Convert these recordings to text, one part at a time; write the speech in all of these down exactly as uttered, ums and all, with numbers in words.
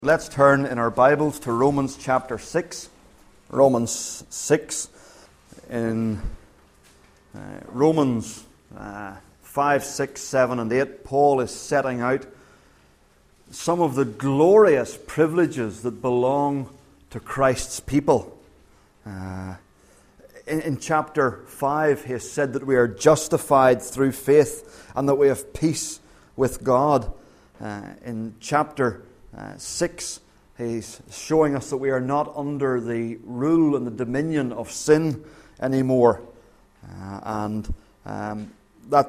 Let's turn in our Bibles to Romans chapter six. Romans six. In uh, Romans uh, five, six, seven, and eight, Paul is setting out some of the glorious privileges that belong to Christ's people. Uh, in, in chapter five, he has said that we are justified through faith and that we have peace with God. Uh, in chapter Uh, six, he's showing us that we are not under the rule and the dominion of sin anymore. Uh, and um, that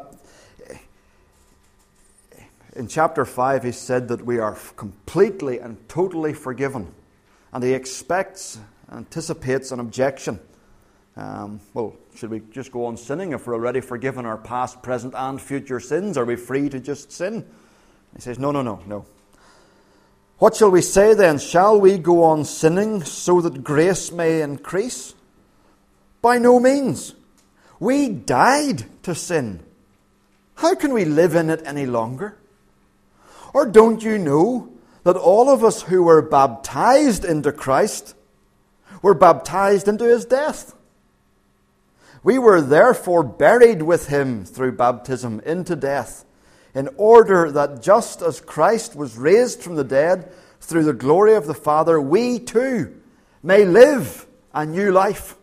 in chapter five, he said that we are completely and totally forgiven. And he expects, anticipates an objection. Um, well, should we just go on sinning if we're already forgiven our past, present, and future sins? Are we free to just sin? He says, no, no, no, no. What shall we say then? Shall we go on sinning so that grace may increase? By no means. We died to sin. How can we live in it any longer? Or don't you know that all of us who were baptized into Christ were baptized into his death? We were therefore buried with him through baptism into death, in order that just as Christ was raised from the dead through the glory of the Father, we too may live a new life.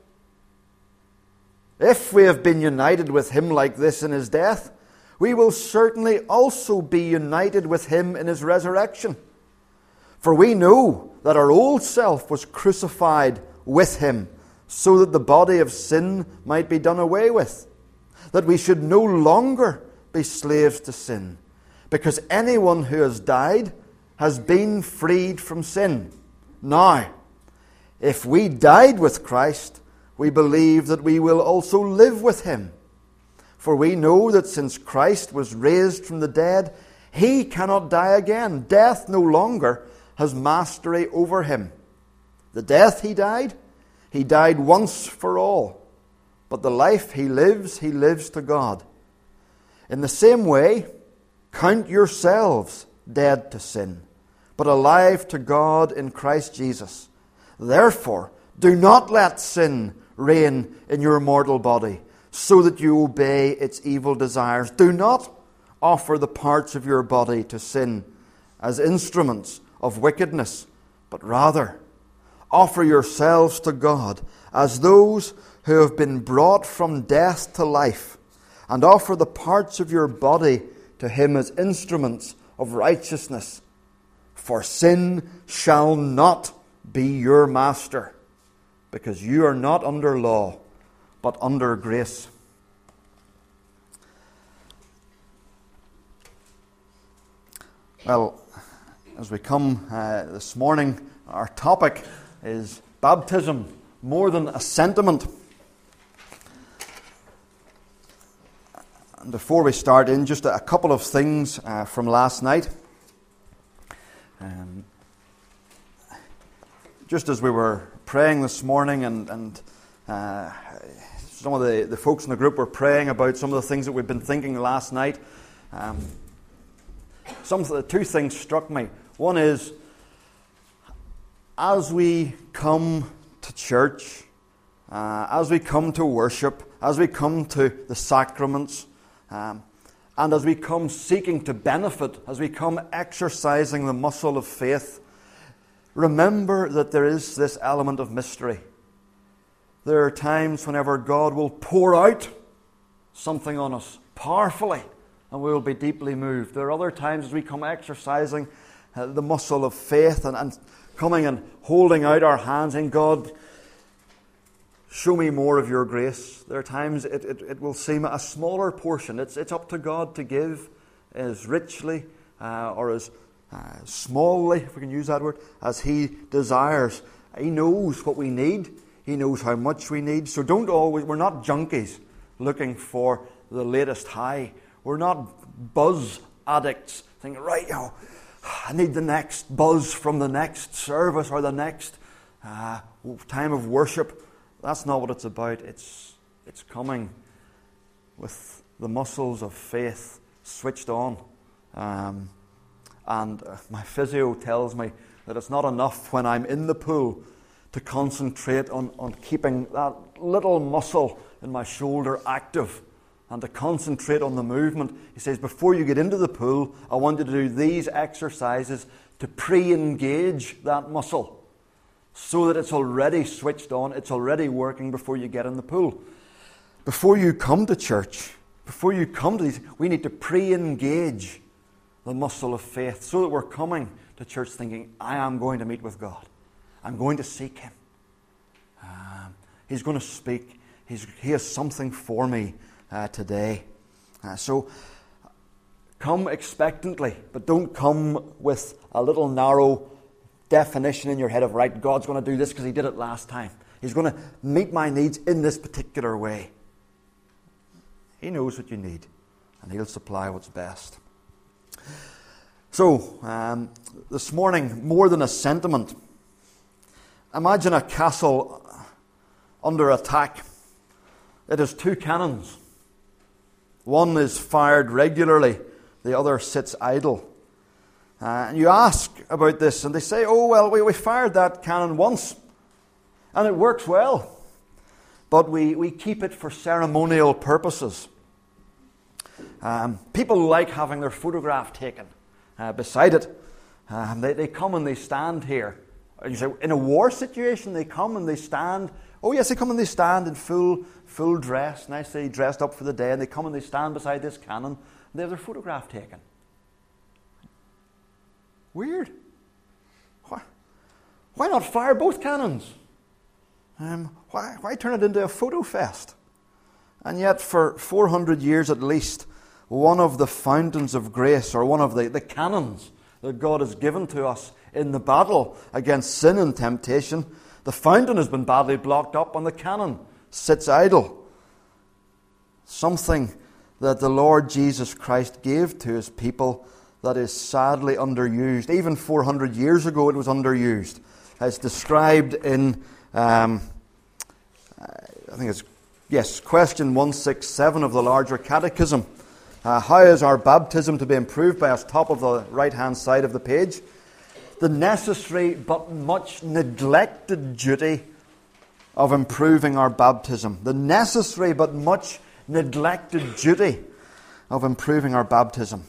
If we have been united with him like this in his death, we will certainly also be united with him in his resurrection. For we know that our old self was crucified with him, so that the body of sin might be done away with, that we should no longer be slaves to sin, because anyone who has died has been freed from sin. Now, if we died with Christ, we believe that we will also live with him. For we know that since Christ was raised from the dead, he cannot die again. Death no longer has mastery over him. The death he died, he died once for all. But the life he lives, he lives to God. In the same way, count yourselves dead to sin, but alive to God in Christ Jesus. Therefore, do not let sin reign in your mortal body, so that you obey its evil desires. Do not offer the parts of your body to sin as instruments of wickedness, but rather offer yourselves to God as those who have been brought from death to life, and offer the parts of your body to him as instruments of righteousness. For sin shall not be your master, because you are not under law, but under grace. Well, as we come uh, this morning, our topic is baptism, more than a sentiment. And before we start in, just a couple of things uh, from last night. Um, just as we were praying this morning, and, and uh, some of the, the folks in the group were praying about some of the things that we've been thinking last night, um, some of the two things struck me. One is, as we come to church, uh, as we come to worship, as we come to the sacraments, Um, and as we come seeking to benefit, as we come exercising the muscle of faith, remember that there is this element of mystery. There are times whenever God will pour out something on us powerfully, and we will be deeply moved. There are other times as we come exercising uh, the muscle of faith and, and coming and holding out our hands in God, show me more of your grace. There are times it, it, it will seem a smaller portion. It's, it's up to God to give as richly uh, or as uh, smallly, if we can use that word, as he desires. He knows what we need. He knows how much we need. So don't always, we're not junkies looking for the latest high. We're not buzz addicts thinking, right, you know, I need the next buzz from the next service or the next uh, time of worship. That's not what it's about. It's it's coming with the muscles of faith switched on. Um, and uh, my physio tells me that it's not enough when I'm in the pool to concentrate on, on keeping that little muscle in my shoulder active and to concentrate on the movement. He says, before you get into the pool, I want you to do these exercises to pre-engage that muscle so that it's already switched on, it's already working before you get in the pool. Before you come to church, before you come to these, we need to pre-engage the muscle of faith so that we're coming to church thinking, I am going to meet with God. I'm going to seek Him. Um, he's going to speak. He's, he has something for me uh, today. Uh, so come expectantly, but don't come with a little narrow definition in your head of, right, God's going to do this because He did it last time. He's going to meet my needs in this particular way. He knows what you need, and He'll supply what's best. So, um, this morning, more than a sentiment, imagine a castle under attack. It has two cannons. One is fired regularly, the other sits idle. Uh, and you ask about this, and they say, oh, well, we, we fired that cannon once, and it works well, but we, we keep it for ceremonial purposes. Um, people like having their photograph taken uh, beside it. Um, they, they come and they stand here. You say, in a war situation, they come and they stand. Oh yes, they come and they stand in full full dress, nicely dressed up for the day, and they come and they stand beside this cannon, and they have their photograph taken. Weird. Why, why not fire both cannons? Um, why, why turn it into a photo fest? And yet, for four hundred years at least, one of the fountains of grace, or one of the, the cannons that God has given to us in the battle against sin and temptation, the fountain has been badly blocked up and the cannon sits idle. Something that the Lord Jesus Christ gave to His people that is sadly underused. Even four hundred years ago it was underused. It's described in, um, I think it's, yes, question one sixty-seven of the larger catechism. Uh, how is our baptism to be improved by us? Top of the right-hand side of the page. The necessary but much neglected duty of improving our baptism. The necessary but much neglected duty of improving our baptism.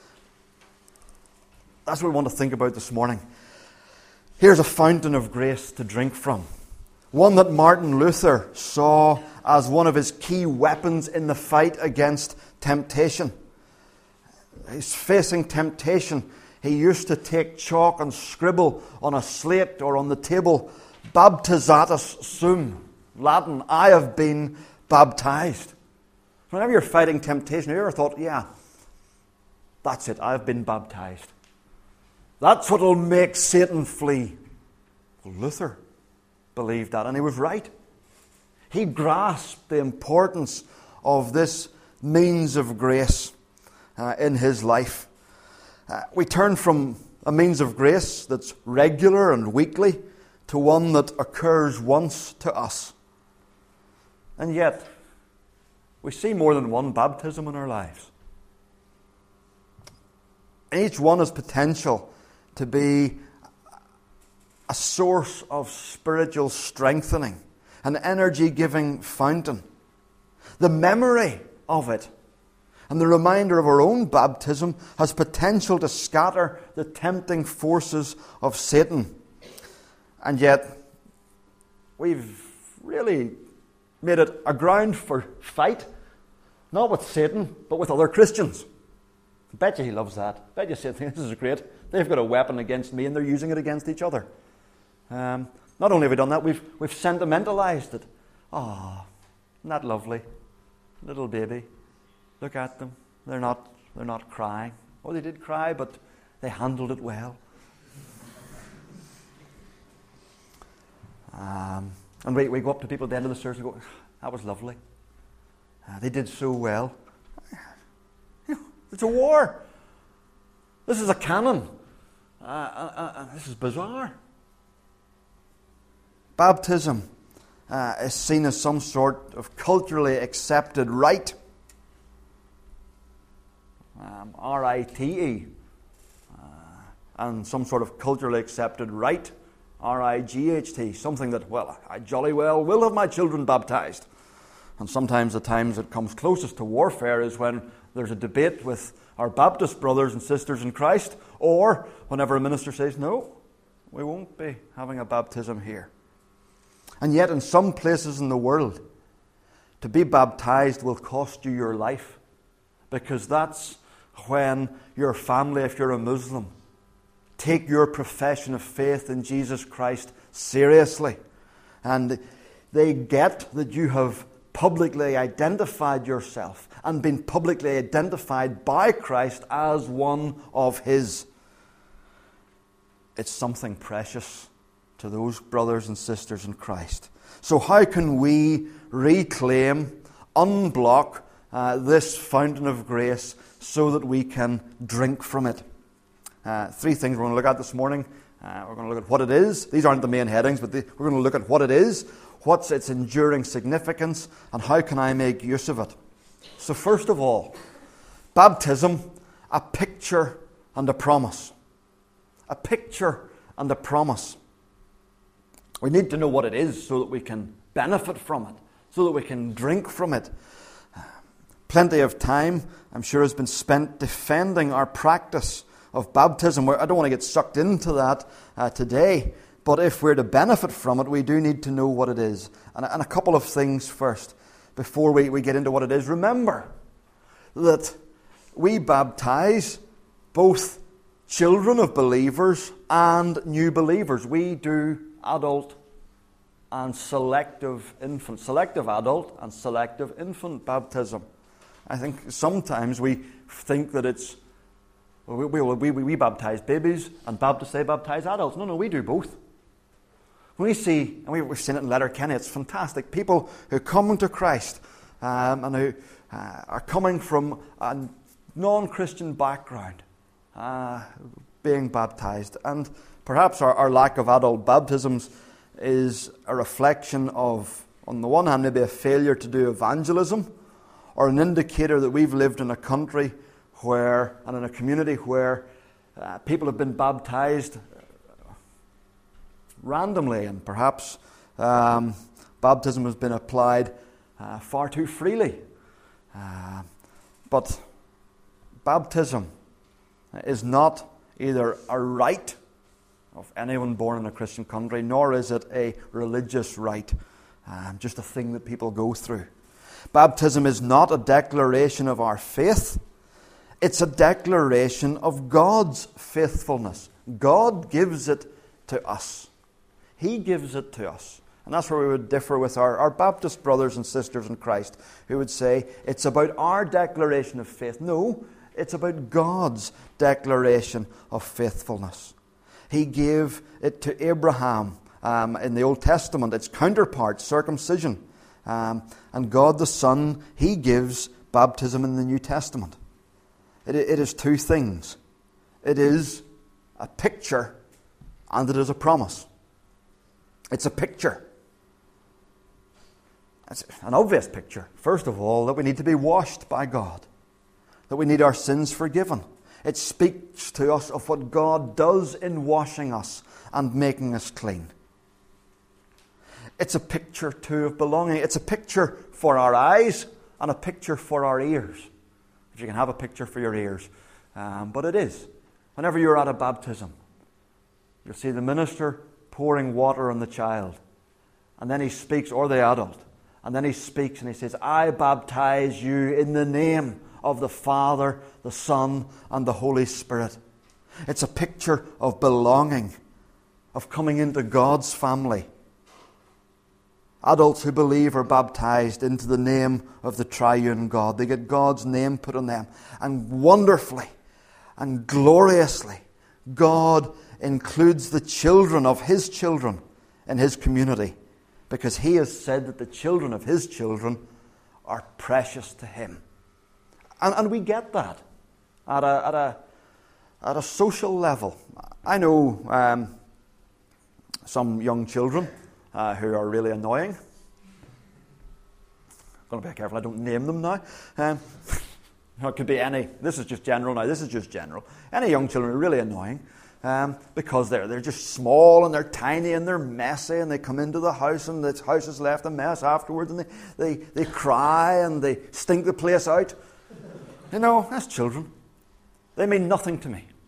That's what we want to think about this morning. Here's a fountain of grace to drink from. One that Martin Luther saw as one of his key weapons in the fight against temptation. He's facing temptation. He used to take chalk and scribble on a slate or on the table, baptizatus sum, Latin, I have been baptized. Whenever you're fighting temptation, have you ever thought, yeah, that's it, I've been baptized. That's what will make Satan flee. Well, Luther believed that, and he was right. He grasped the importance of this means of grace uh, in his life. Uh, we turn from a means of grace that's regular and weekly to one that occurs once to us. And yet, we see more than one baptism in our lives. And each one has potential to be a source of spiritual strengthening, an energy-giving fountain. The memory of it and the reminder of our own baptism has potential to scatter the tempting forces of Satan. And yet, we've really made it a ground for fight, not with Satan, but with other Christians. I bet you he loves that. I bet you Satan, this is great. They've got a weapon against me and they're using it against each other. Um, not only have we done that, we've, we've sentimentalized it. Oh, isn't that lovely? Little baby. Look at them. They're not, they're not crying. Oh, they did cry, but they handled it well. Um, and we, we go up to people at the end of the service and go, that was lovely. Uh, they did so well. It's a war. This is a cannon. Uh, uh, uh, this is bizarre. Baptism uh, is seen as some sort of culturally accepted rite. Um, R I T E. Uh, and some sort of culturally accepted rite, R I G H T, something that, well, I jolly well will have my children baptized. And sometimes the times it comes closest to warfare is when there's a debate with our Baptist brothers and sisters in Christ, or whenever a minister says, no, we won't be having a baptism here. And yet in some places in the world, to be baptized will cost you your life, because that's when your family, if you're a Muslim, take your profession of faith in Jesus Christ seriously. And they get that you have publicly identified yourself and been publicly identified by Christ as one of His. It's something precious to those brothers and sisters in Christ. So how can we reclaim, unblock uh, this fountain of grace so that we can drink from it? Uh, three things we're going to look at this morning. Uh, we're going to look at what it is. These aren't the main headings, but the, we're going to look at what it is, what's its enduring significance, and how can I make use of it. So first of all, baptism, a picture and a promise. A picture and a promise. We need to know what it is so that we can benefit from it, so that we can drink from it. Plenty of time, I'm sure, has been spent defending our practice of baptism. I don't want to get sucked into that uh, today, but if we're to benefit from it, we do need to know what it is. And, and a couple of things first, before we, we get into what it is. Remember that we baptize both children of believers and new believers. We do adult and selective infant, selective adult and selective infant baptism. I think sometimes we think that it's We, we, we, we baptize babies, and Baptists, they baptize adults. No, no, we do both. When we see, and we, we've seen it in Letterkenny, it's fantastic. People who come to Christ um, and who uh, are coming from a non-Christian background uh, being baptized. And perhaps our, our lack of adult baptisms is a reflection of, on the one hand, maybe a failure to do evangelism, or an indicator that we've lived in a country where, and in a community where uh, people have been baptized randomly, and perhaps um, baptism has been applied uh, far too freely. Uh, but baptism is not either a rite of anyone born in a Christian country, nor is it a religious rite, uh, just a thing that people go through. Baptism is not a declaration of our faith. It's a declaration of God's faithfulness. God gives it to us. He gives it to us. And that's where we would differ with our, our Baptist brothers and sisters in Christ, who would say it's about our declaration of faith. No, it's about God's declaration of faithfulness. He gave it to Abraham um, in the Old Testament, its counterpart, circumcision. Um, and God the Son, He gives baptism in the New Testament. It, it is two things. It is a picture and it is a promise. It's a picture. It's an obvious picture. First of all, that we need to be washed by God. That we need our sins forgiven. It speaks to us of what God does in washing us and making us clean. It's a picture, too, of belonging. It's a picture for our eyes and a picture for our ears. If you can have a picture for your ears. Um, but it is. Whenever you're at a baptism, you'll see the minister pouring water on the child. And then he speaks, or the adult. And then he speaks and he says, I baptize you in the name of the Father, the Son, and the Holy Spirit. It's a picture of belonging, of coming into God's family. Adults who believe are baptized into the name of the triune God. They get God's name put on them. And wonderfully and gloriously, God includes the children of His children in His community, because He has said that the children of His children are precious to Him. And, and we get that at a, at a, at a social level. I know um, some young children Uh, who are really annoying. I'm going to be careful I don't name them now. Um, it could be any, this is just general now, this is just general. Any young children are really annoying. Um, because they're, they're just small and they're tiny and they're messy, and they come into the house and the house is left a mess afterwards, and they, they, they cry and they stink the place out. You know, that's children. They mean nothing to me.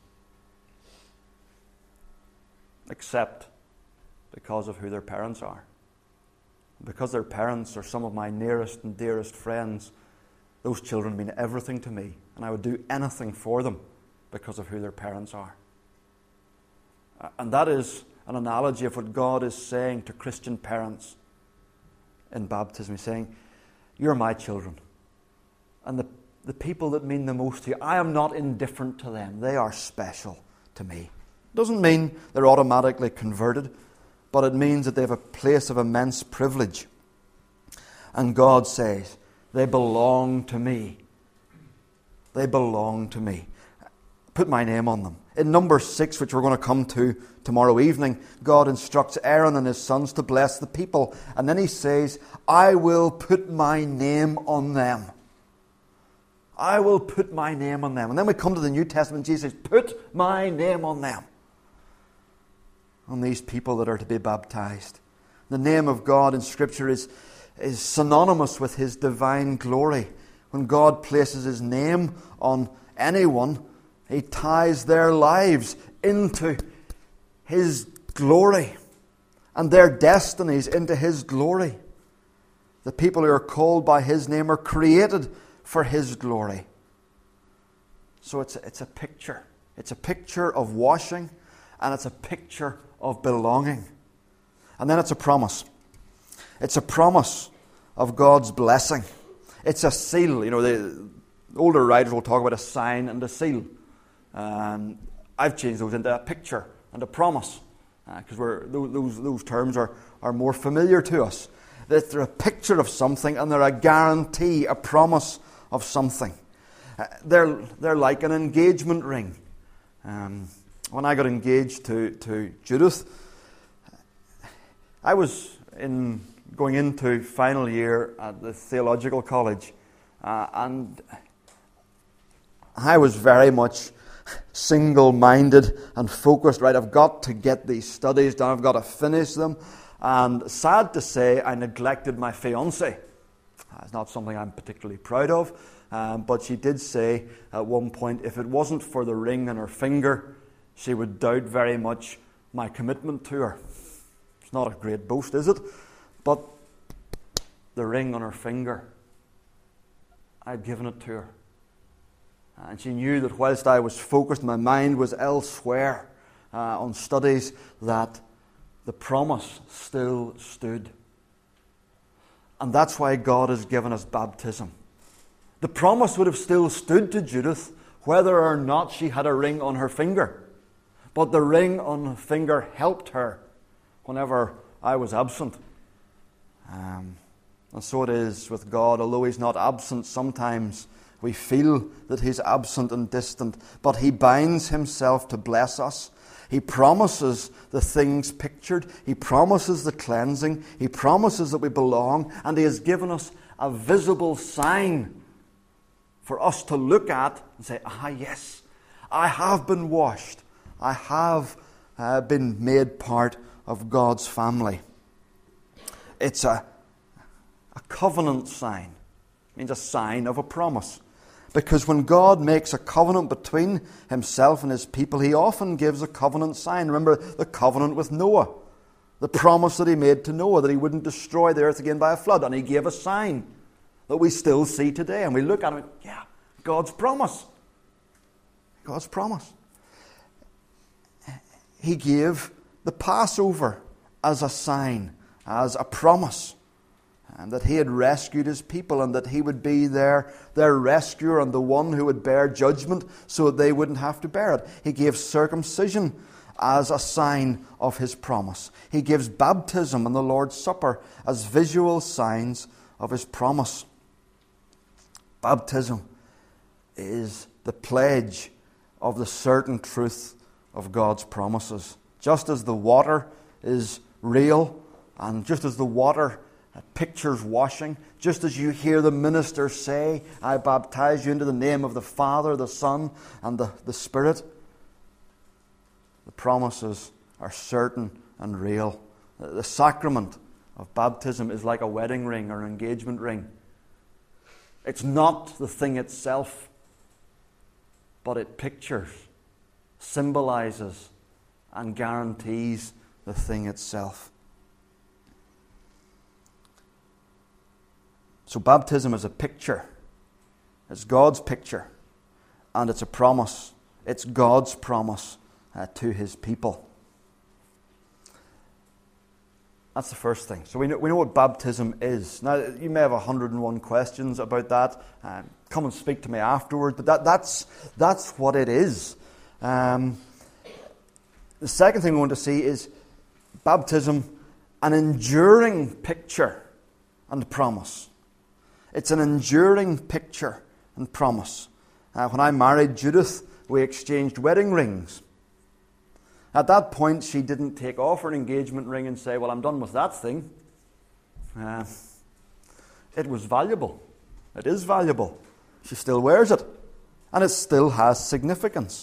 Except because of who their parents are. Because their parents are some of my nearest and dearest friends, those children mean everything to me, and I would do anything for them because of who their parents are. And that is an analogy of what God is saying to Christian parents in baptism. He's saying, you're my children. And the, the people that mean the most to you, I am not indifferent to them. They are special to me. Doesn't mean they're automatically converted, but it means that they have a place of immense privilege. And God says, they belong to me. They belong to me. Put my name on them. In Numbers six, which we're going to come to tomorrow evening, God instructs Aaron and his sons to bless the people. And then he says, I will put my name on them. I will put my name on them. And then we come to the New Testament, Jesus says, put my name on them. On these people that are to be baptized. The name of God in Scripture is, is synonymous with His divine glory. When God places His name on anyone, He ties their lives into His glory and their destinies into His glory. The people who are called by His name are created for His glory. So it's a, it's a picture. It's a picture of washing, and it's a picture of belonging. And then it's a promise. It's a promise of God's blessing. It's a seal. You know, the older writers will talk about a sign and a seal. Um, I've changed those into a picture and a promise, because uh, we're those those terms are, are more familiar to us. That they're a picture of something, and they're a guarantee, a promise of something. Uh, they're they're like an engagement ring. Um, when I got engaged to to Judith, I was in going into final year at the theological college, uh, and I was very much single-minded and focused. Right, I've got to get these studies done. I've got to finish them. And sad to say, I neglected my fiancée. It's not something I'm particularly proud of, um, but she did say at one point, if it wasn't for the ring on her finger, she would doubt very much my commitment to her. It's not a great boast, is it? But the ring on her finger, I'd given it to her. And she knew that whilst I was focused, my mind was elsewhere uh, on studies, that the promise still stood. And that's why God has given us baptism. The promise would have still stood to Judith whether or not she had a ring on her finger. But the ring on her finger helped her whenever I was absent. Um, and so it is with God. Although He's not absent, sometimes we feel that He's absent and distant. But He binds Himself to bless us. He promises the things pictured. He promises the cleansing. He promises that we belong. And He has given us a visible sign for us to look at and say, ah, yes, I have been washed. I have uh, been made part of God's family. It's a, a covenant sign. It means a sign of a promise. Because when God makes a covenant between Himself and His people, He often gives a covenant sign. Remember the covenant with Noah. The promise that He made to Noah that He wouldn't destroy the earth again by a flood. And He gave a sign that we still see today. And we look at it, yeah, God's promise. God's promise. He gave the Passover as a sign, as a promise. And that He had rescued His people, and that He would be their, their rescuer and the one who would bear judgment so that they wouldn't have to bear it. He gave circumcision as a sign of His promise. He gives baptism and the Lord's Supper as visual signs of His promise. Baptism is the pledge of the certain truth of God's promises. Just as the water is real, and just as the water pictures washing, just as you hear the minister say, I baptize you into the name of the Father, the Son, and the, the Spirit. The promises are certain and real. The sacrament of baptism is like a wedding ring or an engagement ring. It's not the thing itself, but it pictures, symbolizes, and guarantees the thing itself. So baptism is a picture. It's God's picture. And it's a promise. It's God's promise uh, to His people. That's the first thing. So we know, we know what baptism is. Now, you may have one hundred and one questions about that. Um, come and speak to me afterward. But that, that's, that's what it is. Um, the second thing we want to see is baptism, an enduring picture and promise. It's an enduring picture and promise. Uh, when I married Judith, we exchanged wedding rings. At that point, she didn't take off her engagement ring and say, well, I'm done with that thing. Uh, it was valuable. It is valuable. She still wears it. And it still has significance.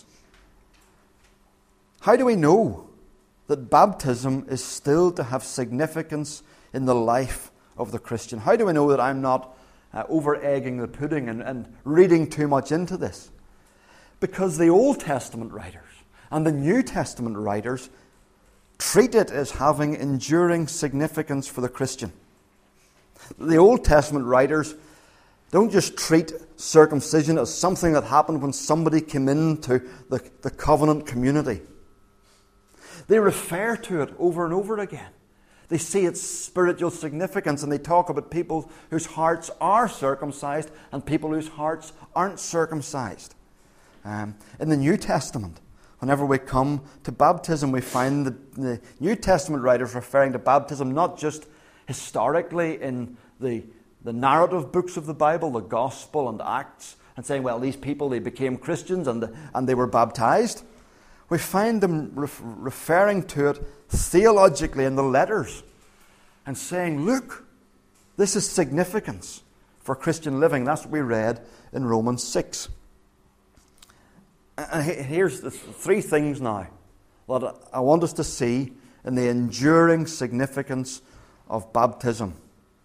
How do we know that baptism is still to have significance in the life of the Christian? How do we know that I'm not uh, over-egging the pudding and, and reading too much into this? Because the Old Testament writers and the New Testament writers treat it as having enduring significance for the Christian. The Old Testament writers don't just treat circumcision as something that happened when somebody came into the, the covenant community. They refer to it over and over again. They see its spiritual significance, and they talk about people whose hearts are circumcised and people whose hearts aren't circumcised. Um, in the New Testament, whenever we come to baptism, we find the, the New Testament writers referring to baptism not just historically in the, the narrative books of the Bible, the Gospel and Acts, and saying, well, these people, they became Christians and, the, and they were baptized. We find them ref- referring to it theologically in the letters and saying, look, this is significance for Christian living. That's what we read in Romans six. And here's the three things now that I want us to see in the enduring significance of baptism.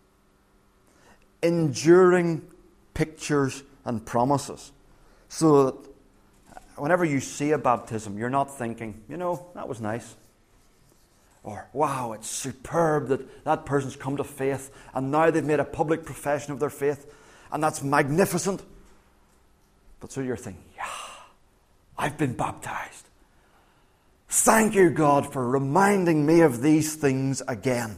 Enduring pictures and promises. So that whenever you see a baptism, you're not thinking, you know, that was nice. Or, wow, it's superb that that person's come to faith and now they've made a public profession of their faith and that's magnificent. But so you're thinking, yeah, I've been baptized. Thank you, God, for reminding me of these things again.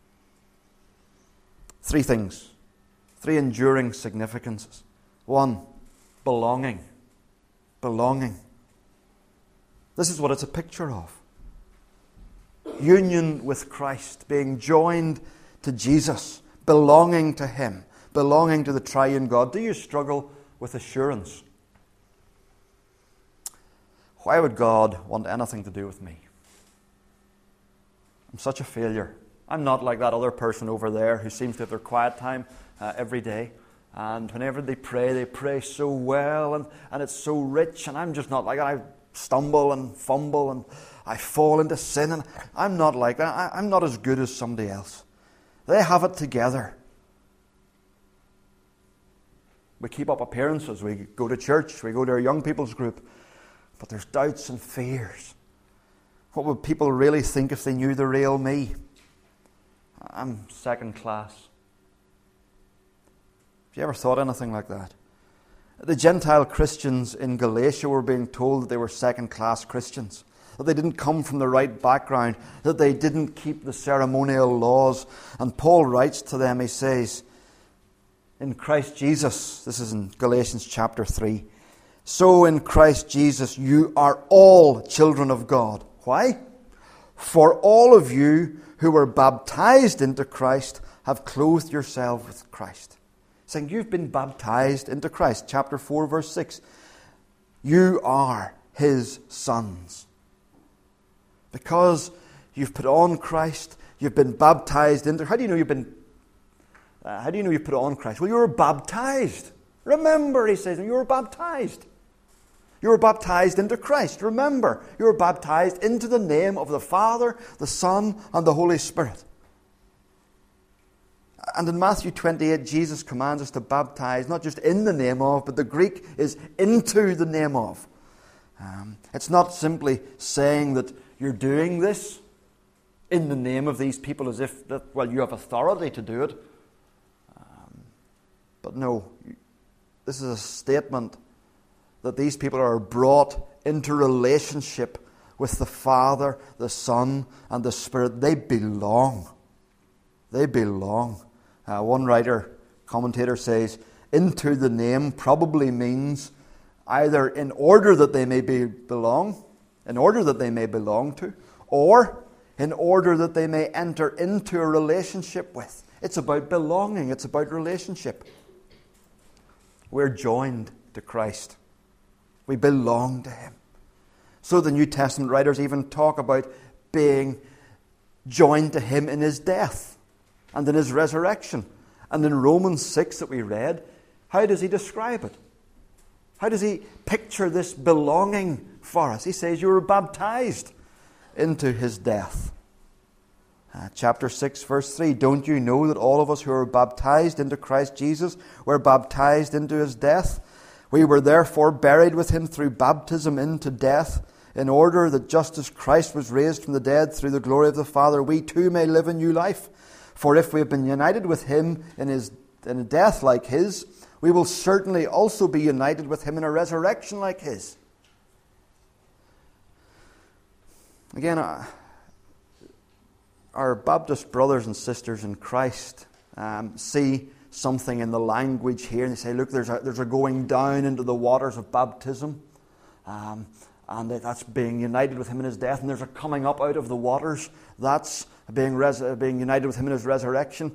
Three things. Three enduring significances. One, belonging. Belonging. This is what it's a picture of. Union with Christ, being joined to Jesus, belonging to Him, belonging to the triune God. Do you struggle with assurance? Why would God want anything to do with me? I'm such a failure. I'm not like that other person over there who seems to have their quiet time uh, every day. And whenever they pray, they pray so well and, and it's so rich. And I'm just not like that. I stumble and fumble and I fall into sin. And I'm not like that. I, I'm not as good as somebody else. They have it together. We keep up appearances. We go to church. We go to our young people's group. But there's doubts and fears. What would people really think if they knew the real me? I'm second class. Have you ever thought anything like that? The Gentile Christians in Galatia were being told that they were second-class Christians, that they didn't come from the right background, that they didn't keep the ceremonial laws. And Paul writes to them, he says, in Christ Jesus, this is in Galatians chapter three, so in Christ Jesus you are all children of God. Why? For all of you who were baptized into Christ have clothed yourselves with Christ. Saying you've been baptized into Christ. Chapter four, verse six. You are His sons. Because you've put on Christ, you've been baptized into... How do you know you've been... Uh, how do you know you've put on Christ? Well, you were baptized. Remember, he says, you were baptized. You were baptized into Christ. Remember, you were baptized into the name of the Father, the Son, and the Holy Spirit. And in Matthew twenty-eight, Jesus commands us to baptize, not just in the name of, but the Greek is into the name of. Um, it's not simply saying that you're doing this in the name of these people as if, that, well, you have authority to do it. Um, but no, this is a statement that these people are brought into relationship with the Father, the Son, and the Spirit. They belong. They belong. Uh, one writer, commentator says, into the name probably means either in order that they may be belong, in order that they may belong to, or in order that they may enter into a relationship with. It's about belonging. It's about relationship. We're joined to Christ. We belong to Him. So the New Testament writers even talk about being joined to Him in His death and in His resurrection. And in Romans six that we read, how does he describe it? How does he picture this belonging for us? He says, you were baptized into His death. Uh, chapter six, verse three, don't you know that all of us who were baptized into Christ Jesus were baptized into His death? We were therefore buried with Him through baptism into death, in order that just as Christ was raised from the dead through the glory of the Father, we too may live a new life. For if we have been united with Him in His in a death like His, we will certainly also be united with Him in a resurrection like His. Again, uh, our Baptist brothers and sisters in Christ um, see something in the language here, and they say, look, there's a, there's a going down into the waters of baptism, um, and that's being united with Him in His death, and there's a coming up out of the waters, that's being, res- being united with Him in His resurrection.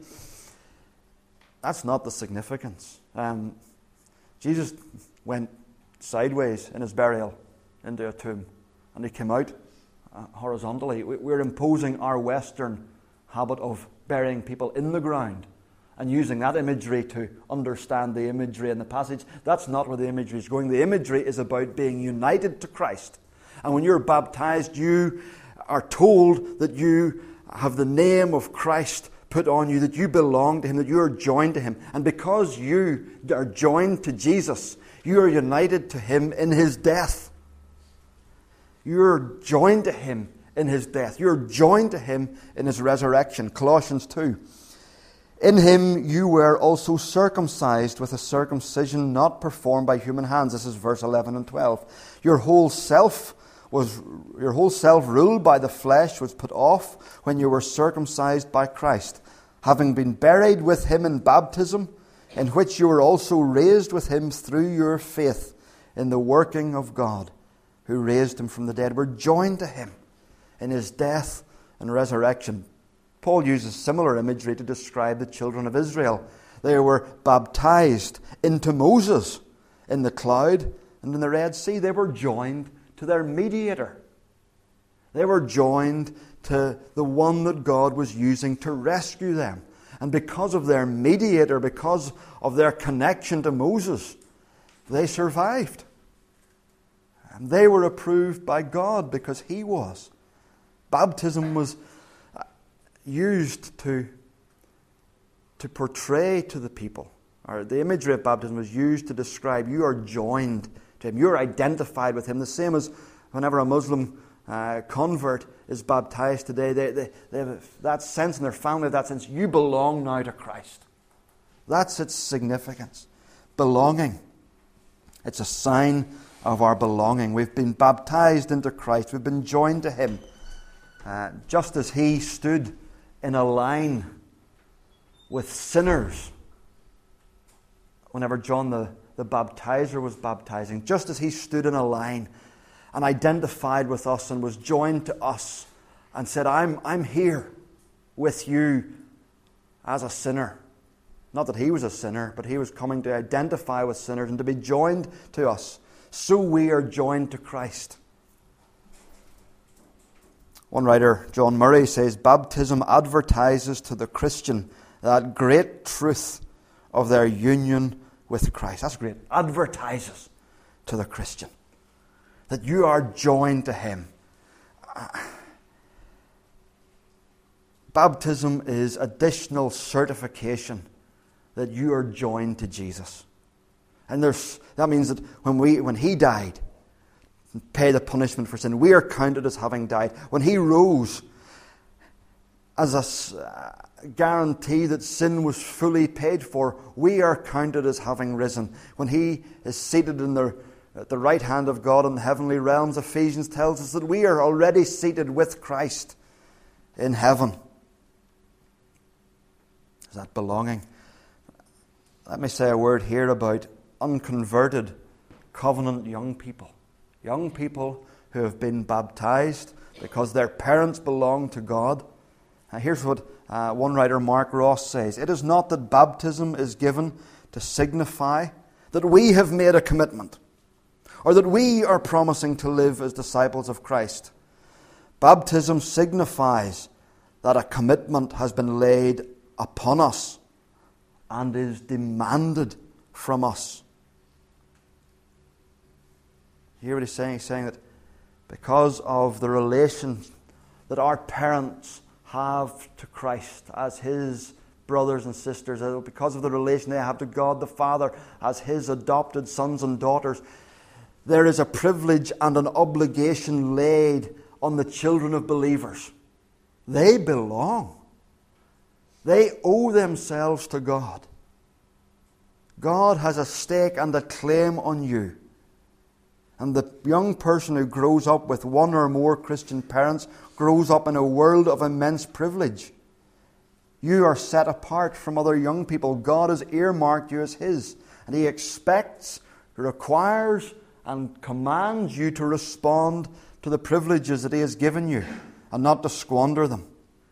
That's not the significance. Um, Jesus went sideways in His burial into a tomb, and He came out uh, horizontally. We're imposing our Western habit of burying people in the ground and using that imagery to understand the imagery in the passage. That's not where the imagery is going. The imagery is about being united to Christ. And when you're baptized, you are told that you have the name of Christ put on you, that you belong to Him, that you are joined to Him. And because you are joined to Jesus, you are united to Him in His death. You're joined to Him in His death. You're joined to Him in His resurrection. Colossians two. In Him you were also circumcised with a circumcision not performed by human hands. This is verse eleven and twelve. Your whole self was your whole self ruled by the flesh was put off when you were circumcised by Christ, having been buried with Him in baptism, in which you were also raised with Him through your faith in the working of God, who raised Him from the dead. We're joined to Him in His death and resurrection. Paul uses similar imagery to describe the children of Israel. They were baptized into Moses in the cloud and in the Red Sea. They were joined to their mediator. They were joined to the one that God was using to rescue them. And because of their mediator, because of their connection to Moses, they survived. And they were approved by God because He was. Baptism was used to, to portray to the people, or the imagery of baptism was used to describe you are joined to Him, you're identified with Him. The same as whenever a Muslim uh, convert is baptized today, they, they, they have that sense in their family, that sense, you belong now to Christ. That's its significance. Belonging. It's a sign of our belonging. We've been baptized into Christ. We've been joined to Him. Uh, just as He stood in a line with sinners whenever John the, the baptizer was baptizing, just as He stood in a line and identified with us and was joined to us and said, I'm, I'm here with you as a sinner. Not that He was a sinner, but He was coming to identify with sinners and to be joined to us. So we are joined to Christ. One writer, John Murray, says, baptism advertises to the Christian that great truth of their union with Christ. That's great. Advertises to the Christian. that you are joined to him. Baptism is additional certification that you are joined to Jesus. And there's, that means that when we when he died, paid the punishment for sin, we are counted as having died. When he rose, as a guarantee that sin was fully paid for, we are counted as having risen. When he is seated in the, at the right hand of God in the heavenly realms, Ephesians tells us that we are already seated with Christ in heaven. Is that belonging? Let me say a word here about unconverted covenant young people. Young people who have been baptized because their parents belong to God. Now here's what uh, one writer, Mark Ross, says. It is not that baptism is given to signify that we have made a commitment or that we are promising to live as disciples of Christ. Baptism signifies that a commitment has been laid upon us and is demanded from us. You hear what he's saying? He's saying that because of the relation that our parents have to Christ as his brothers and sisters, because of the relation they have to God the Father as his adopted sons and daughters, there is a privilege and an obligation laid on the children of believers. They belong. They owe themselves to God. God has a stake and a claim on you. And the young person who grows up with one or more Christian parents grows up in a world of immense privilege. You are set apart from other young people. God has earmarked you as his. And he expects, requires, and commands you to respond to the privileges that he has given you and not to squander them.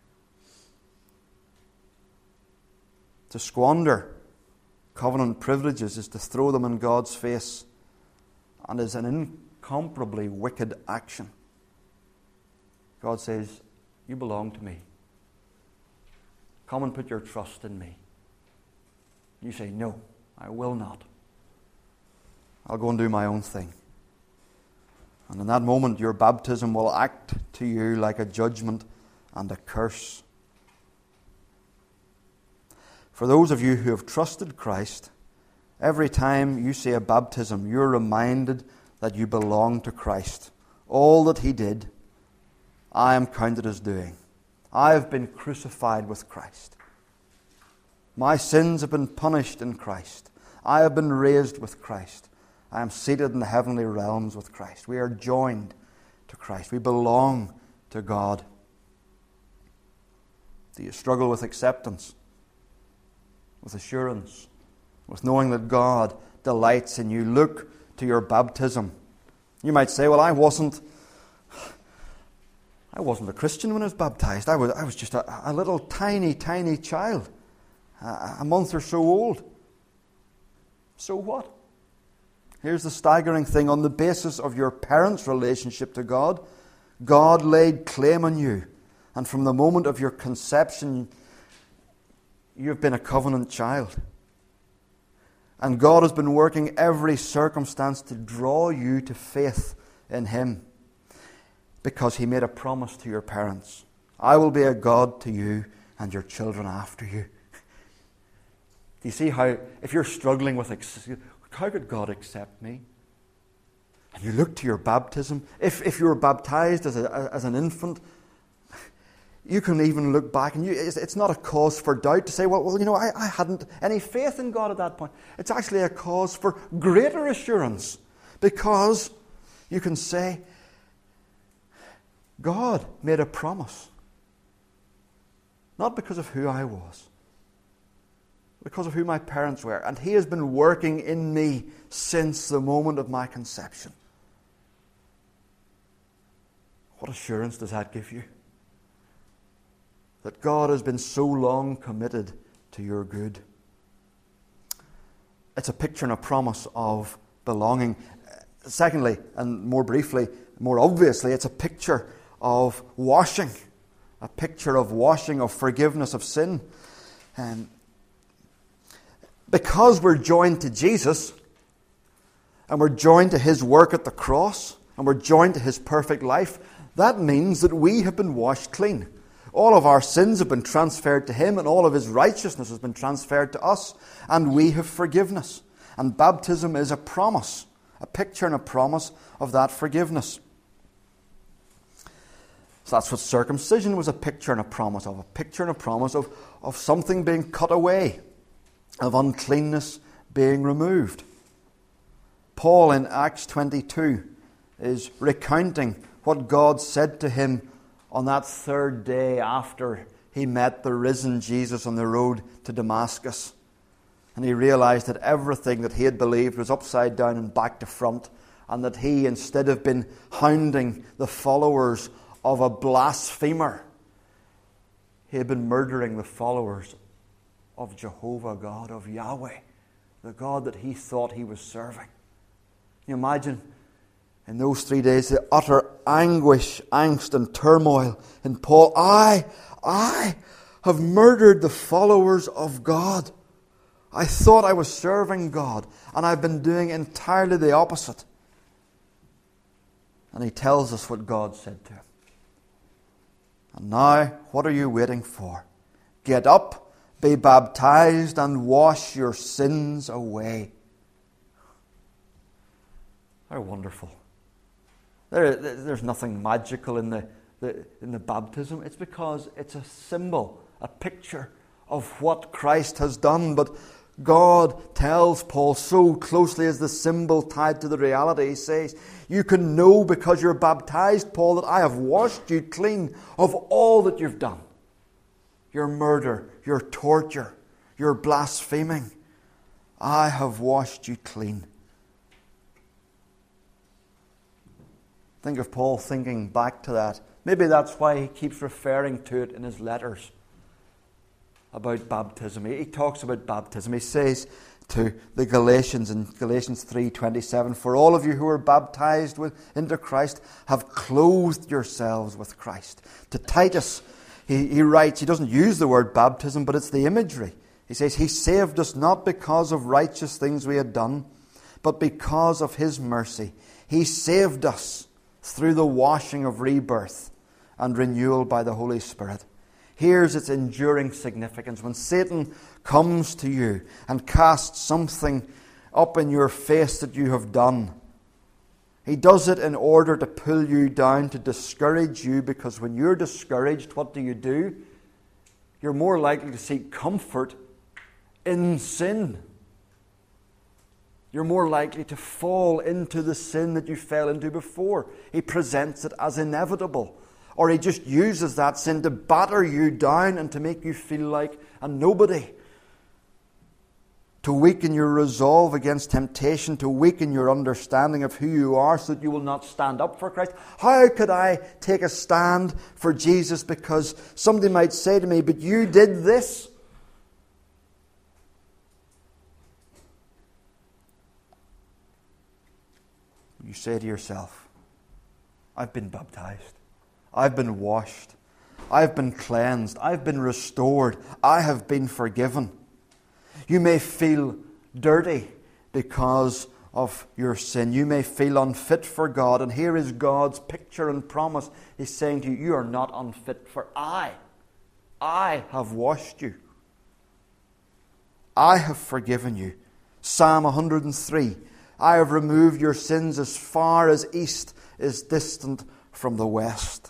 To squander covenant privileges is to throw them in God's face and is an incomparably wicked action. God says, you belong to me. Come and put your trust in me. You say, no, I will not. I'll go and do my own thing. And in that moment, your baptism will act to you like a judgment and a curse. For those of you who have trusted Christ, every time you say a baptism, you're reminded that you belong to Christ. All that he did, I am counted as doing. I have been crucified with Christ. My sins have been punished in Christ. I have been raised with Christ. I am seated in the heavenly realms with Christ. We are joined to Christ. We belong to God. Do you struggle with acceptance? With assurance? With knowing that God delights in you? Look to your baptism. You might say, well, I wasn't I wasn't a Christian when I was baptized. I was, I was just a, a little tiny, tiny child. A, a month or so old. So what? Here's the staggering thing. On the basis of your parents' relationship to God, God laid claim on you. And from the moment of your conception, you've been a covenant child. And God has been working every circumstance to draw you to faith in him. Because he made a promise to your parents. I will be a God to you and your children after you. Do you see how, if you're struggling with, how could God accept me? And you look to your baptism. If, if you were baptized as, a, as an infant, you can even look back and you, it's, it's not a cause for doubt to say, well, well you know, I, I hadn't any faith in God at that point. It's actually a cause for greater assurance. Because you can say, God made a promise. Not because of who I was. Because of who my parents were. And he has been working in me since the moment of my conception. What assurance does that give you? That God has been so long committed to your good. It's a picture and a promise of belonging. Secondly, and more briefly, more obviously, it's a picture of washing. A picture of washing, of forgiveness of sin. And because we're joined to Jesus, and we're joined to his work at the cross, and we're joined to his perfect life, that means that we have been washed clean. All of our sins have been transferred to him, and all of his righteousness has been transferred to us, and we have forgiveness. And baptism is a promise, a picture and a promise of that forgiveness. So that's what circumcision was, a picture and a promise of. A picture and a promise of, of something being cut away, of uncleanness being removed. Paul in Acts twenty-two is recounting what God said to him on that third day after he met the risen Jesus on the road to Damascus. And he realized that everything that he had believed was upside down and back to front, and that he, instead of been hounding the followers of a blasphemer, he had been murdering the followers of Jehovah God, of Yahweh, the God that he thought he was serving. Can you imagine in those three days the utter anguish, angst and turmoil in Paul? I, I have murdered the followers of God. I thought I was serving God, and I've been doing entirely the opposite. And he tells us what God said to him. And now, what are you waiting for? Get up, be baptized, and wash your sins away. How wonderful. There, there's nothing magical in the, the, in the baptism. It's because it's a symbol, a picture of what Christ has done. But God tells Paul so closely as the symbol tied to the reality. He says, you can know because you're baptized, Paul, that I have washed you clean of all that you've done. Your murder, your torture, your blaspheming. I have washed you clean. Think of Paul thinking back to that. Maybe that's why he keeps referring to it in his letters about baptism. He talks about baptism. He says to the Galatians in Galatians three twenty-seven, for all of you who are baptized with, into Christ have clothed yourselves with Christ. To Titus, he, he writes, he doesn't use the word baptism, but it's the imagery. He says, he saved us not because of righteous things we had done, but because of his mercy. He saved us through the washing of rebirth and renewal by the Holy Spirit. Here's its enduring significance. When Satan comes to you and casts something up in your face that you have done, he does it in order to pull you down, to discourage you, because when you're discouraged, what do you do? You're more likely to seek comfort in sin. You're more likely to fall into the sin that you fell into before. He presents it as inevitable. Or he just uses that sin to batter you down and to make you feel like a nobody. To weaken your resolve against temptation, to weaken your understanding of who you are so that you will not stand up for Christ. How could I take a stand for Jesus? Because somebody might say to me, but you did this. You say to yourself, I've been baptized. I've been washed. I've been cleansed. I've been restored. I have been forgiven. You may feel dirty because of your sin. You may feel unfit for God. And here is God's picture and promise. He's saying to you, you are not unfit, for I, I have washed you. I have forgiven you. Psalm one hundred three. I have removed your sins as far as east is distant from the west.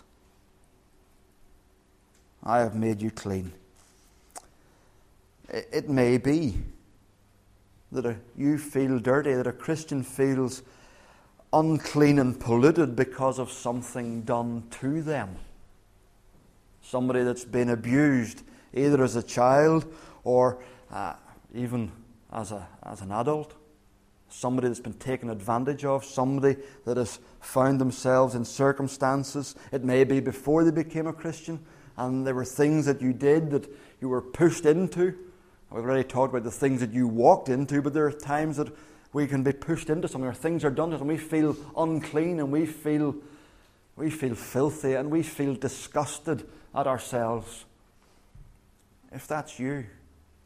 I have made you clean. It may be that you feel dirty, that a Christian feels unclean and polluted because of something done to them. Somebody that's been abused, either as a child or uh, even as a as an adult. Somebody that's been taken advantage of, somebody that has found themselves in circumstances, it may be before they became a Christian, and there were things that you did that you were pushed into. We've already talked about the things that you walked into, but there are times that we can be pushed into something, or things are done to us, and we feel unclean, and we feel, we feel filthy, and we feel disgusted at ourselves. If that's you,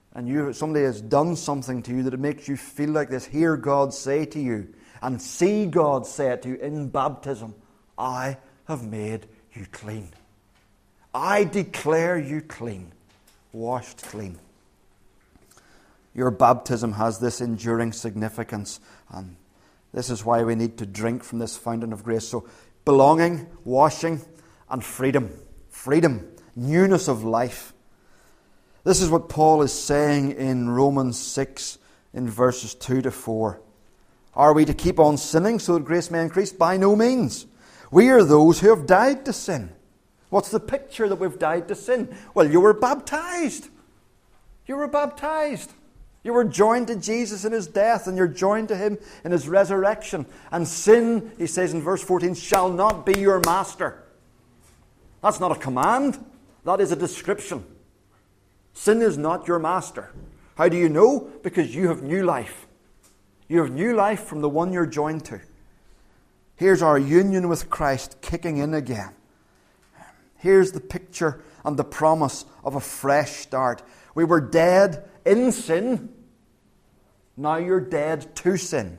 and you somebody has done something to you that it makes you feel like this, hear God say to you, and see God say it to you in baptism, I have made you clean. I declare you clean, washed clean. Your baptism has this enduring significance, and this is why we need to drink from this fountain of grace. So, belonging, washing, and freedom. Freedom, newness of life. This is what Paul is saying in Romans six, in verses two to four. Are we to keep on sinning so that grace may increase? By no means. We are those who have died to sin. What's the picture that we've died to sin? Well, you were baptized. You were baptized. You were joined to Jesus in His death, and you're joined to Him in His resurrection. And sin, he says in verse fourteen, shall not be your master. That's not a command. That is a description. Sin is not your master. How do you know? Because you have new life. You have new life from the one you're joined to. Here's our union with Christ kicking in again. Here's the picture and the promise of a fresh start. We were dead in sin. Now you're dead to sin.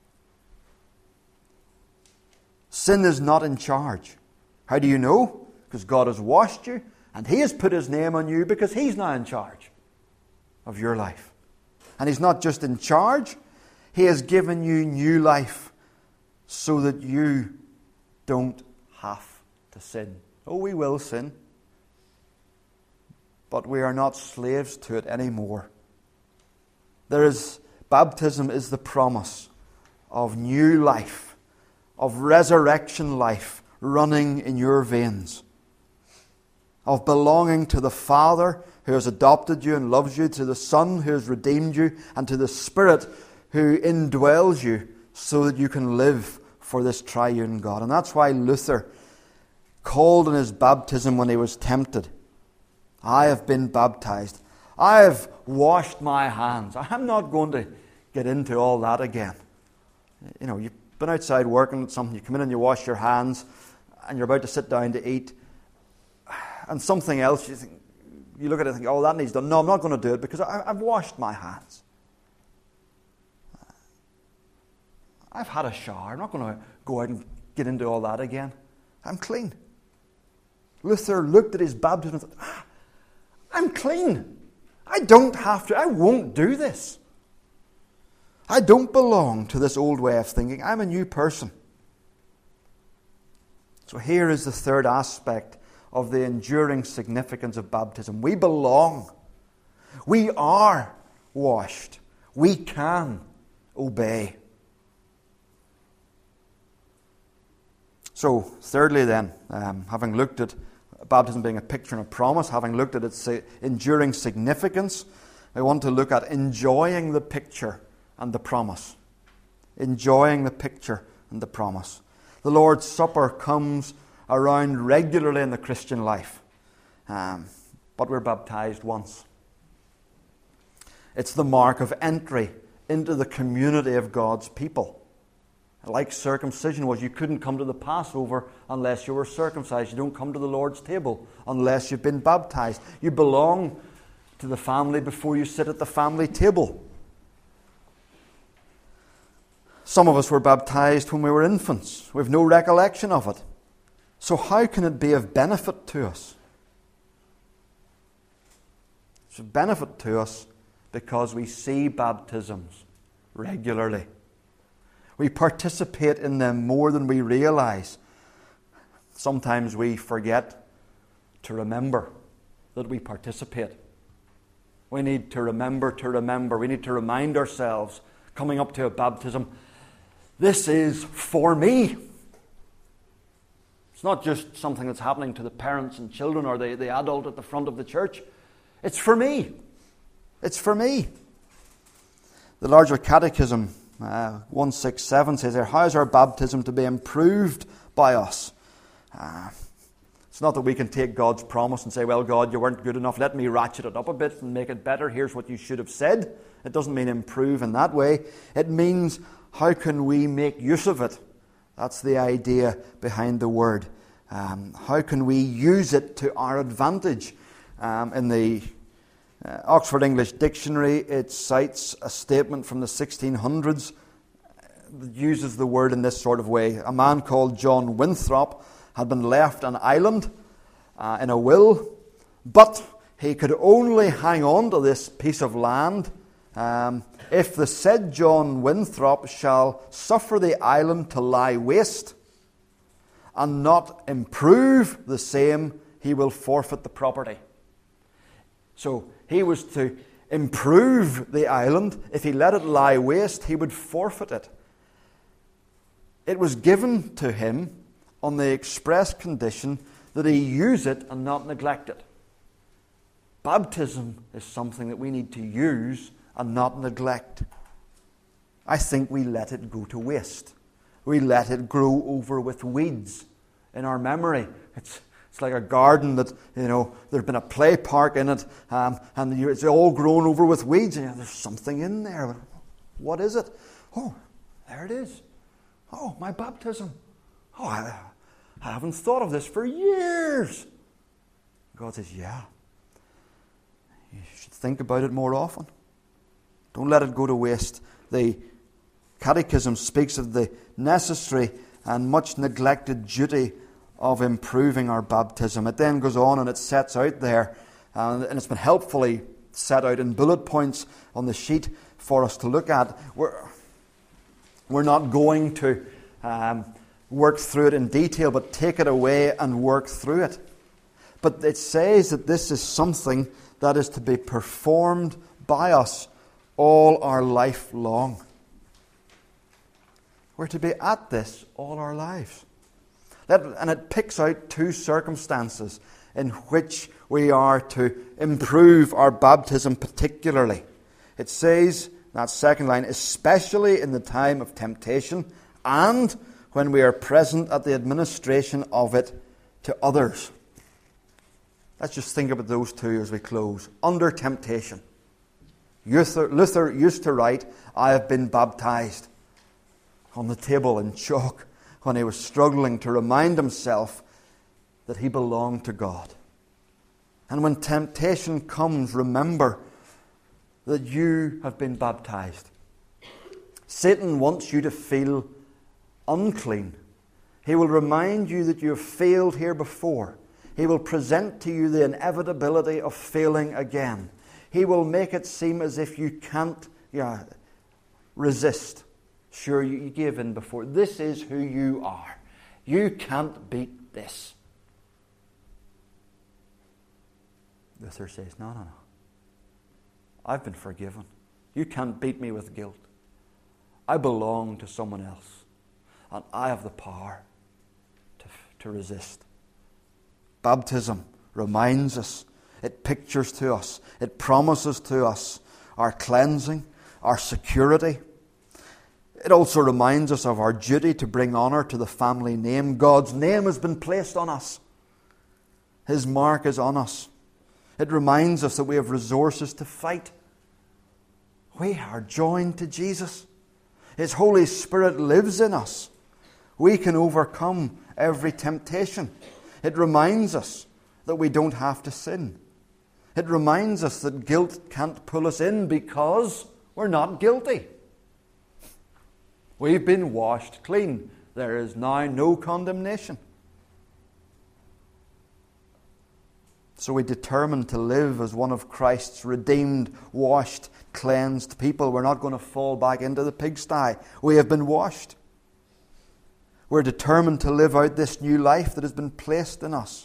Sin is not in charge. How do you know? Because God has washed you, and He has put His name on you because He's now in charge of your life. And He's not just in charge, He has given you new life so that you don't have to sin. Oh, we will sin, but we are not slaves to it anymore. There is, baptism is the promise of new life, of resurrection life running in your veins, of belonging to the Father who has adopted you and loves you, to the Son who has redeemed you, and to the Spirit who indwells you so that you can live for this triune God. And that's why Luther called in his baptism when he was tempted, I have been baptized. I have washed my hands. I'm not going to get into all that again. You know, you've been outside working at something, you come in and you wash your hands, and you're about to sit down to eat, and something else, you think, you look at it and think, oh, that needs done. No, I'm not going to do it because I, I've washed my hands. I've had a shower. I'm not going to go out and get into all that again. I'm clean. Luther looked at his baptism and thought, ah, I'm clean. I don't have to. I won't do this. I don't belong to this old way of thinking. I'm a new person. So here is the third aspect of the enduring significance of baptism. We belong. We are washed. We can obey. So, thirdly then, um, having looked at baptism being a picture and a promise, having looked at its enduring significance, I want to look at enjoying the picture and the promise. Enjoying the picture and the promise. The Lord's Supper comes around regularly in the Christian life, um, but we're baptized once. It's the mark of entry into the community of God's people. Like circumcision was, you couldn't come to the Passover unless you were circumcised. You don't come to the Lord's table unless you've been baptized. You belong to the family before you sit at the family table. Some of us were baptized when we were infants. We have no recollection of it. So how can it be of benefit to us? It's of benefit to us because we see baptisms regularly. We participate in them more than we realize. Sometimes we forget to remember that we participate. We need to remember to remember. We need to remind ourselves, coming up to a baptism, this is for me. It's not just something that's happening to the parents and children or the, the adult at the front of the church. It's for me. It's for me. The larger catechism, Uh, one sixty-seven says there, how is our baptism to be improved by us? Uh, it's not that we can take God's promise and say, well, God, you weren't good enough. Let me ratchet it up a bit and make it better. Here's what you should have said. It doesn't mean improve in that way. It means how can we make use of it? That's the idea behind the word. Um, how can we use it to our advantage? Um, in the Uh, Oxford English Dictionary, it cites a statement from the sixteen hundreds that uses the word in this sort of way. A man called John Winthrop had been left an island uh, in a will, but he could only hang on to this piece of land um, if the said John Winthrop shall suffer the island to lie waste and not improve the same, he will forfeit the property. So he was to improve the island. If he let it lie waste, he would forfeit it. It was given to him on the express condition that he use it and not neglect it. Baptism is something that we need to use and not neglect. I think we let it go to waste. We let it grow over with weeds in our memory. It's It's like a garden that, you know, there's been a play park in it, um, and you, it's all grown over with weeds, and you know, there's something in there. What is it? Oh, there it is. Oh, my baptism. Oh, I, I haven't thought of this for years. God says, yeah. You should think about it more often. Don't let it go to waste. The Catechism speaks of the necessary and much neglected duty of improving our baptism. It then goes on and it sets out there, uh, and it's been helpfully set out in bullet points on the sheet for us to look at. We're, we're not going to um, work through it in detail, but take it away and work through it. But it says that this is something that is to be performed by us all our life long. We're to be at this all our lives. That, and it picks out two circumstances in which we are to improve our baptism particularly. It says, that second line, especially in the time of temptation and when we are present at the administration of it to others. Let's just think about those two as we close. Under temptation. Luther, Luther used to write, I have been baptized, on the table in chalk when he was struggling to remind himself that he belonged to God. And when temptation comes, remember that you have been baptized. Satan wants you to feel unclean. He will remind you that you have failed here before. He will present to you the inevitability of failing again. He will make it seem as if you can't yeah, resist. Sure, you gave in before. This is who you are. You can't beat this. Luther says, no, no, no. I've been forgiven. You can't beat me with guilt. I belong to someone else. And I have the power to, to resist. Baptism reminds us. It pictures to us. It promises to us our cleansing, our security. It also reminds us of our duty to bring honour to the family name. God's name has been placed on us. His mark is on us. It reminds us that we have resources to fight. We are joined to Jesus. His Holy Spirit lives in us. We can overcome every temptation. It reminds us that we don't have to sin. It reminds us that guilt can't pull us in because we're not guilty. We've been washed clean. There is now no condemnation. So we determine to live as one of Christ's redeemed, washed, cleansed people. We're not going to fall back into the pigsty. We have been washed. We're determined to live out this new life that has been placed in us.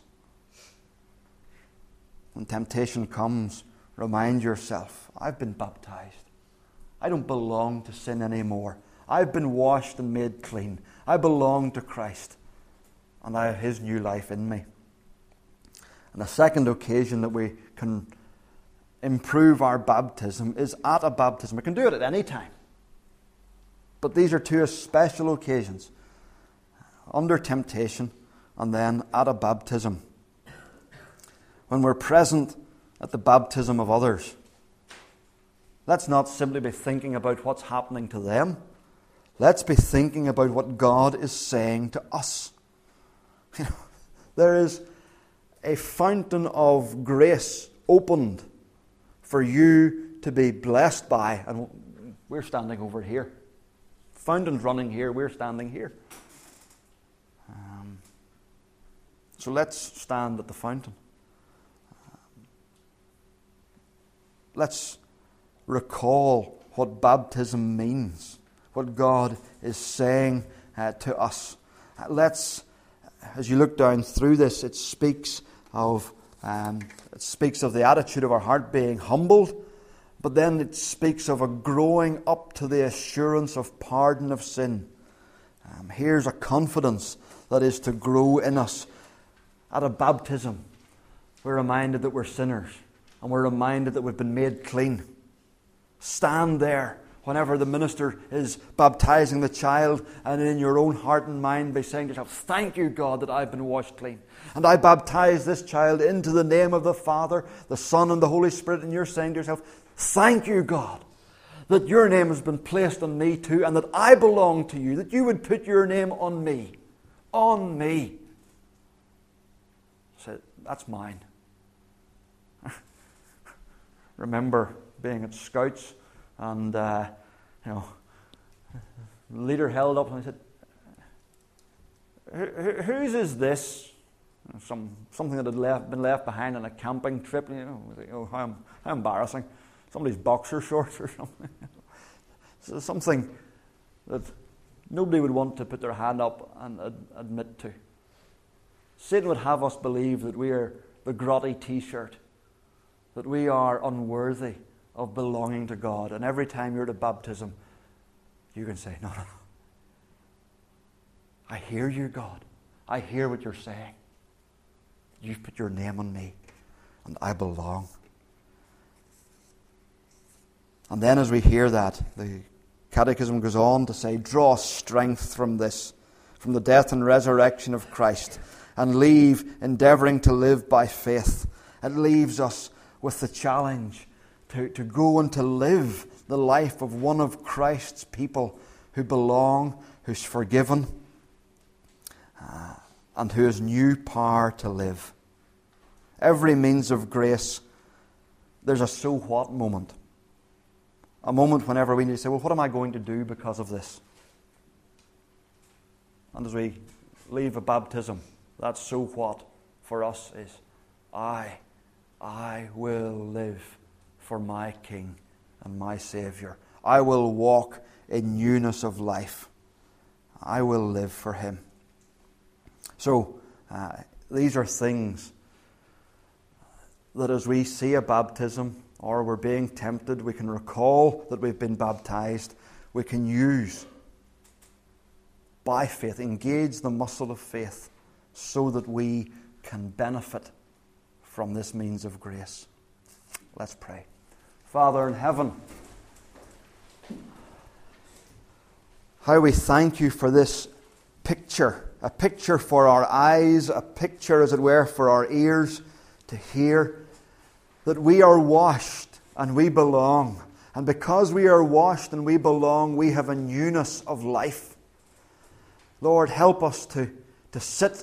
When temptation comes, remind yourself, I've been baptized. I don't belong to sin anymore. I've been washed and made clean. I belong to Christ. And I have His new life in me. And the second occasion that we can improve our baptism is at a baptism. We can do it at any time. But these are two special occasions. Under temptation and then at a baptism. When we're present at the baptism of others, let's not simply be thinking about what's happening to them. Let's be thinking about what God is saying to us. You know, there is a fountain of grace opened for you to be blessed by. And we're standing over here. Fountain's running here, we're standing here. Um, so let's stand at the fountain. Um, let's recall what baptism means, what God is saying uh, to us. Uh, let's, as you look down through this, it speaks of um, it speaks of the attitude of our heart being humbled, but then it speaks of a growing up to the assurance of pardon of sin. Um, here's a confidence that is to grow in us. At a baptism, we're reminded that we're sinners, and we're reminded that we've been made clean. Stand there whenever the minister is baptizing the child, and in your own heart and mind be saying to yourself, thank you, God, that I've been washed clean. And I baptize this child into the name of the Father, the Son, and the Holy Spirit. And you're saying to yourself, thank you, God, that your name has been placed on me too, and that I belong to you, that you would put your name on me. On me. So that's mine. Remember being at Scouts, and uh, you know, the leader held up and he said, "Whose is this?" Some something that had left, been left behind on a camping trip. You know, oh, how, how embarrassing! Somebody's boxer shorts or something. So something that nobody would want to put their hand up and ad- admit to. Satan would have us believe that we are the grotty T-shirt, that we are unworthy of belonging to God. And every time you're at baptism, you can say, no, no, no. I hear you, God. I hear what you're saying. You've put your name on me, and I belong. And then as we hear that, the Catechism goes on to say, draw strength from this, from the death and resurrection of Christ, and leave endeavouring to live by faith. It leaves us with the challenge to, to go and to live the life of one of Christ's people who belong, who's forgiven, uh, and who has new power to live. Every means of grace, there's a so what moment. A moment whenever we need to say, well, what am I going to do because of this? And as we leave a baptism, that so what for us is, I, I will live for my King and my Saviour. I will walk in newness of life. I will live for Him. So, uh, these are things that as we see a baptism or we're being tempted, we can recall that we've been baptized. We can use by faith, engage the muscle of faith so that we can benefit from this means of grace. Let's pray. Father in heaven, how we thank you for this picture, a picture for our eyes, a picture, as it were, for our ears to hear, that we are washed and we belong. And because we are washed and we belong, we have a newness of life. Lord, help us to, to sit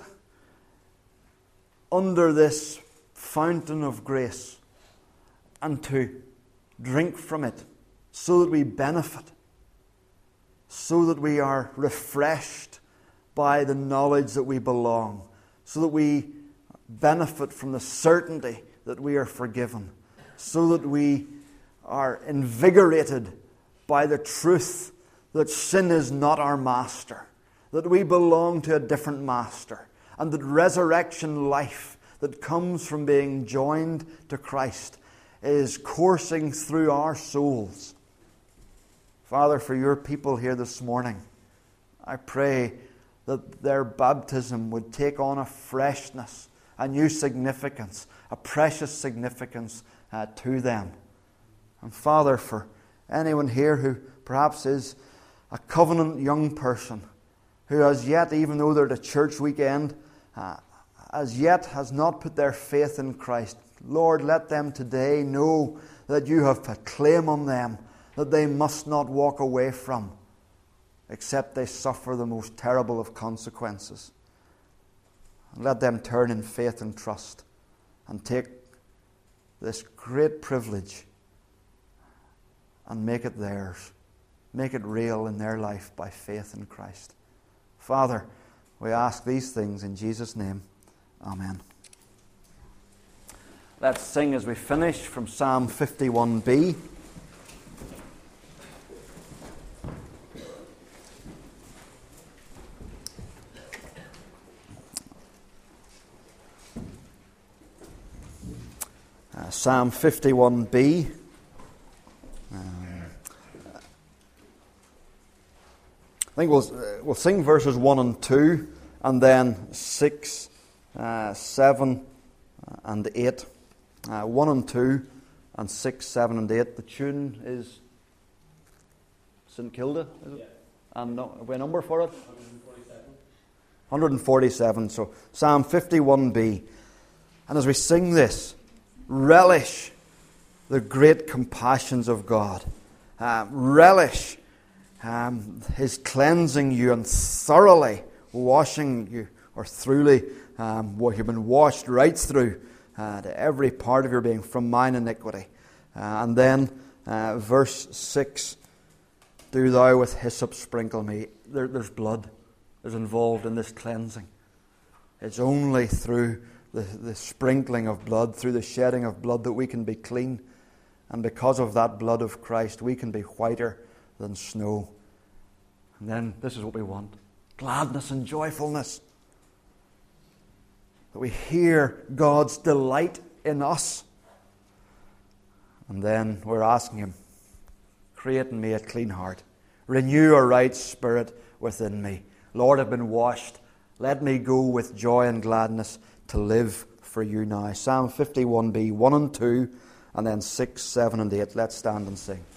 under this fountain of grace and to drink from it so that we benefit, so that we are refreshed by the knowledge that we belong, so that we benefit from the certainty that we are forgiven, so that we are invigorated by the truth that sin is not our master, that we belong to a different master, and that resurrection life that comes from being joined to Christ is coursing through our souls. Father, for your people here this morning, I pray that their baptism would take on a freshness, a new significance, a precious significance uh, to them. And Father, for anyone here who perhaps is a covenant young person, who as yet, even though they're at a church weekend, uh, as yet has not put their faith in Christ, Lord, let them today know that you have put claim on them that they must not walk away from, except they suffer the most terrible of consequences. And let them turn in faith and trust and take this great privilege and make it theirs. Make it real in their life by faith in Christ. Father, we ask these things in Jesus' name. Amen. Let's sing as we finish from Psalm fifty-one b. Uh, Psalm fifty-one b. Um, I think we'll uh, we'll sing verses one and two, and then six, uh, seven, and eight. Uh, one and two, and six, seven, and eight. The tune is Saint Kilda, is it? Yeah. And no, have we a number for it? one forty-seven. one forty-seven. So Psalm fifty-one b. And as we sing this, relish the great compassions of God. Uh, relish um, His cleansing you and thoroughly washing you, or thoroughly, um, what you've been washed right through uh, to every part of your being from mine iniquity. Uh, and then uh, verse six, do thou with hyssop sprinkle me. There, there's blood is involved in this cleansing. It's only through The, the sprinkling of blood, through the shedding of blood, that we can be clean. And because of that blood of Christ, we can be whiter than snow. And then this is what we want. Gladness and joyfulness. That we hear God's delight in us. And then we're asking Him, create in me a clean heart. Renew a right spirit within me. Lord, I've been washed. Let me go with joy and gladness to live for you now. Psalm fifty-one b, one and two, and then six, seven, and eight. Let's stand and sing.